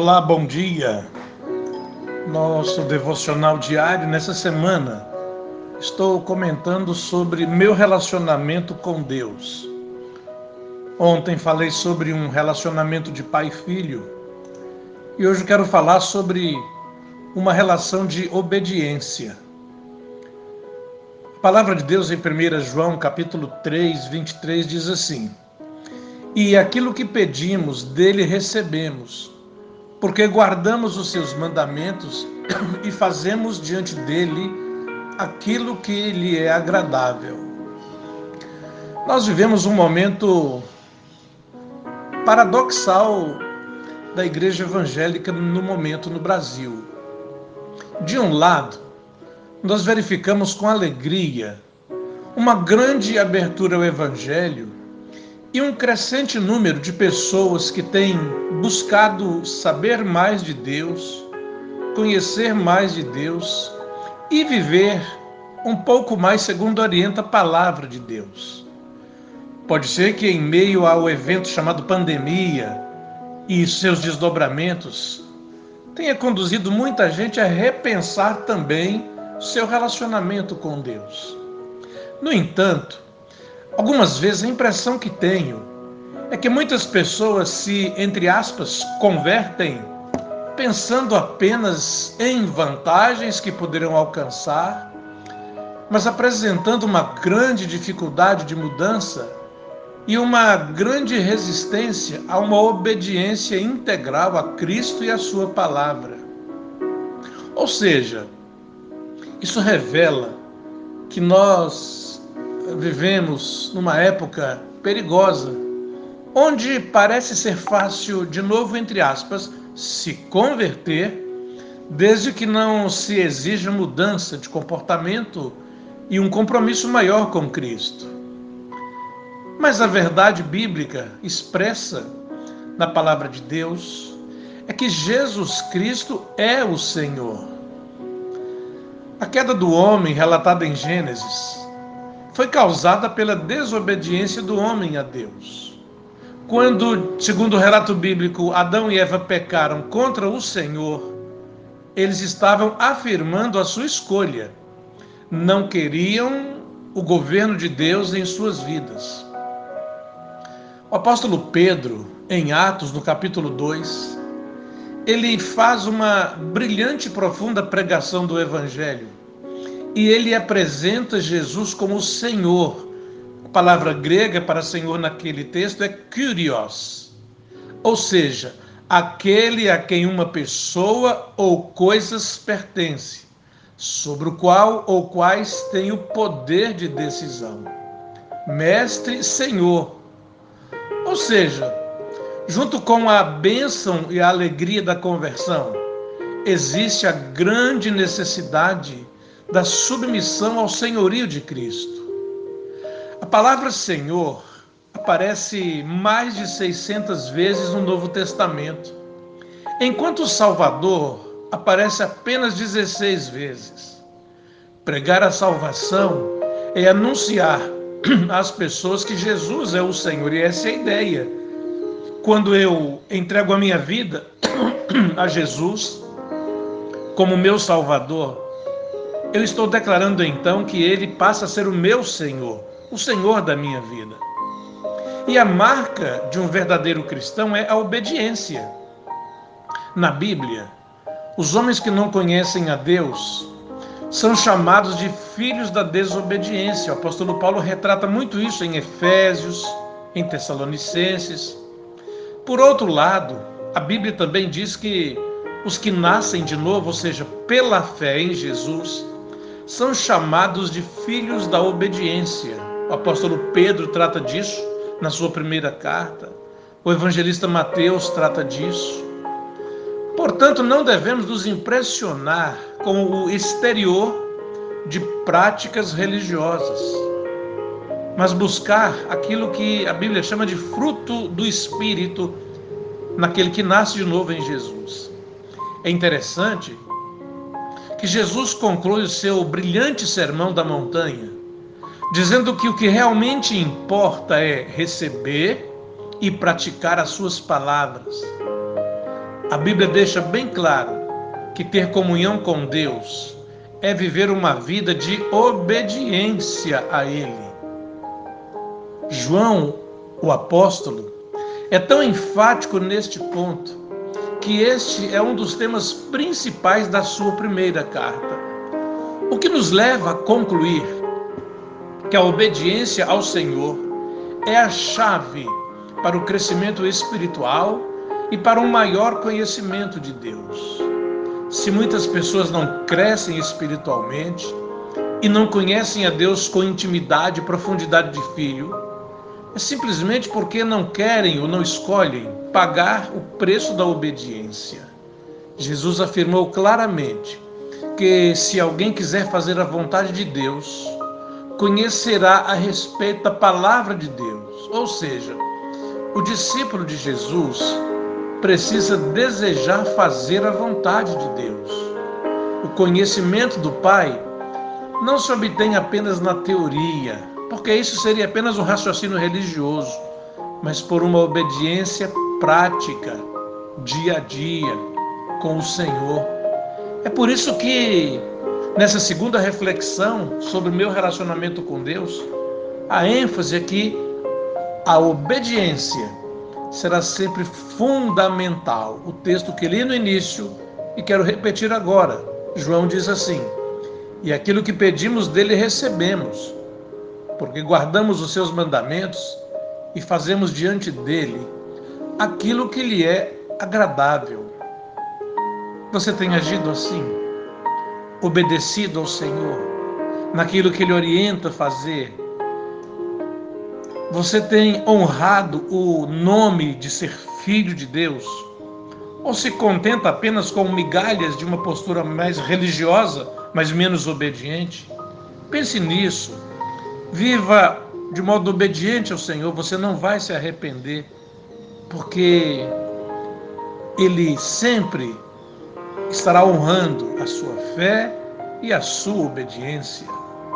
Olá, bom dia. Nosso devocional diário nessa semana. Estou comentando sobre meu relacionamento com Deus. Ontem falei sobre um relacionamento de pai e filho. E hoje quero falar sobre uma relação de obediência. A palavra de Deus em 1 João capítulo 3, 23 diz assim: E aquilo que pedimos dele recebemos, porque guardamos os seus mandamentos e fazemos diante dele aquilo que lhe é agradável. Nós vivemos um momento paradoxal da igreja evangélica no Brasil. De um lado, nós verificamos com alegria uma grande abertura ao evangelho e um crescente número de pessoas que têm buscado saber mais de Deus, conhecer mais de Deus e viver um pouco mais segundo orienta a palavra de Deus. Pode ser que em meio ao evento chamado pandemia e seus desdobramentos, tenha conduzido muita gente a repensar também seu relacionamento com Deus. No entanto, algumas vezes a impressão que tenho é que muitas pessoas se, entre aspas, convertem pensando apenas em vantagens que poderão alcançar, mas apresentando uma grande dificuldade de mudança e uma grande resistência a uma obediência integral a Cristo e a sua palavra. Ou seja, isso revela que nós vivemos numa época perigosa, onde parece ser fácil, de novo, entre aspas, se converter, desde que não se exija mudança de comportamento e um compromisso maior com Cristo. Mas a verdade bíblica expressa na palavra de Deus é que Jesus Cristo é o Senhor. A queda do homem, relatada em Gênesis, foi causada pela desobediência do homem a Deus. Quando, segundo o relato bíblico, Adão e Eva pecaram contra o Senhor, eles estavam afirmando a sua escolha. Não queriam o governo de Deus em suas vidas. O apóstolo Pedro, em Atos, no capítulo 2, ele faz uma brilhante e profunda pregação do Evangelho. E ele apresenta Jesus como o Senhor. A palavra grega para Senhor naquele texto é Kyrios, ou seja, aquele a quem uma pessoa ou coisas pertence, sobre o qual ou quais tem o poder de decisão. Mestre, Senhor. Ou seja, junto com a bênção e a alegria da conversão, existe a grande necessidade da submissão ao senhorio de Cristo. A palavra Senhor aparece mais de 600 vezes no Novo Testamento, enquanto Salvador aparece apenas 16 vezes. Pregar a salvação é anunciar às pessoas que Jesus é o Senhor, e essa é a ideia. Quando eu entrego a minha vida a Jesus como meu Salvador, eu estou declarando então que Ele passa a ser o meu Senhor, o Senhor da minha vida. E a marca de um verdadeiro cristão é a obediência. Na Bíblia, os homens que não conhecem a Deus são chamados de filhos da desobediência. O apóstolo Paulo retrata muito isso em Efésios, em Tessalonicenses. Por outro lado, a Bíblia também diz que os que nascem de novo, ou seja, pela fé em Jesus, são chamados de filhos da obediência. O apóstolo Pedro trata disso na sua primeira carta. O evangelista Mateus trata disso. Portanto, não devemos nos impressionar com o exterior de práticas religiosas, mas buscar aquilo que a Bíblia chama de fruto do Espírito naquele que nasce de novo em Jesus. É interessante que Jesus conclui o seu brilhante sermão da montanha, dizendo que o que realmente importa é receber e praticar as suas palavras. A Bíblia deixa bem claro que ter comunhão com Deus é viver uma vida de obediência a Ele. João, o apóstolo, é tão enfático neste ponto que este é um dos temas principais da sua primeira carta. O que nos leva a concluir que a obediência ao Senhor é a chave para o crescimento espiritual e para um maior conhecimento de Deus. Se muitas pessoas não crescem espiritualmente e não conhecem a Deus com intimidade e profundidade de filho, é simplesmente porque não querem ou não escolhem pagar o preço da obediência. Jesus afirmou claramente que se alguém quiser fazer a vontade de Deus, conhecerá a respeito da palavra de Deus. Ou seja, o discípulo de Jesus precisa desejar fazer a vontade de Deus. O conhecimento do Pai não se obtém apenas na teoria, porque isso seria apenas um raciocínio religioso, mas por uma obediência prática, dia a dia, com o Senhor. É por isso que, nessa segunda reflexão sobre o meu relacionamento com Deus, a ênfase é que a obediência será sempre fundamental. O texto que li no início e quero repetir agora. João diz assim: e aquilo que pedimos dele recebemos, porque guardamos os seus mandamentos e fazemos diante dele aquilo que lhe é agradável. Você tem agido assim? Obedecido ao Senhor naquilo que ele orienta a fazer? Você tem honrado o nome de ser filho de Deus? Ou se contenta apenas com migalhas de uma postura mais religiosa, mas menos obediente? Pense nisso. Viva de modo obediente ao Senhor, você não vai se arrepender, porque Ele sempre estará honrando a sua fé e a sua obediência.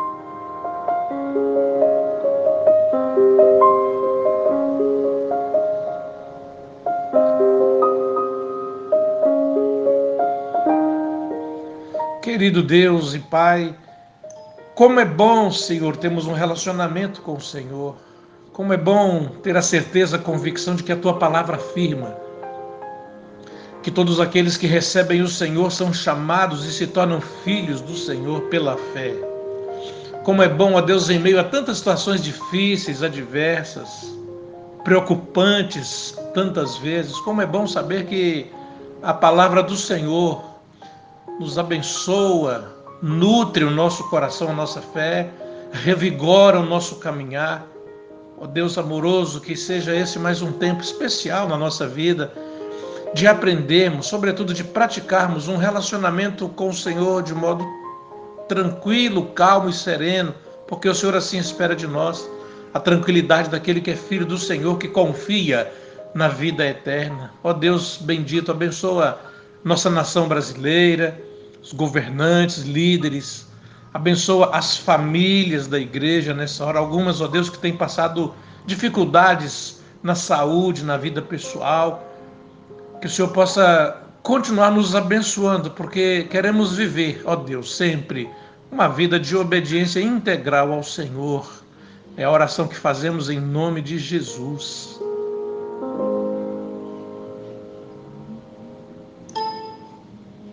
Querido Deus e Pai, como é bom, Senhor, termos um relacionamento com o Senhor. Como é bom ter a certeza, a convicção de que a Tua palavra afirma que todos aqueles que recebem o Senhor são chamados e se tornam filhos do Senhor pela fé. Como é bom, ó Deus, em meio a tantas situações difíceis, adversas, preocupantes tantas vezes, como é bom saber que a palavra do Senhor nos abençoa, nutre o nosso coração, a nossa fé, revigora o nosso caminhar. Ó Deus amoroso, que seja esse mais um tempo especial na nossa vida, de aprendermos, sobretudo de praticarmos um relacionamento com o Senhor de modo tranquilo, calmo e sereno, porque o Senhor assim espera de nós, a tranquilidade daquele que é filho do Senhor, que confia na vida eterna. Ó Deus bendito, abençoa nossa nação brasileira, os governantes, líderes, abençoa as famílias da igreja nessa hora, algumas, ó Deus, que têm passado dificuldades na saúde, na vida pessoal. Que o Senhor possa continuar nos abençoando, porque queremos viver, ó Deus, sempre uma vida de obediência integral ao Senhor. É a oração que fazemos em nome de Jesus.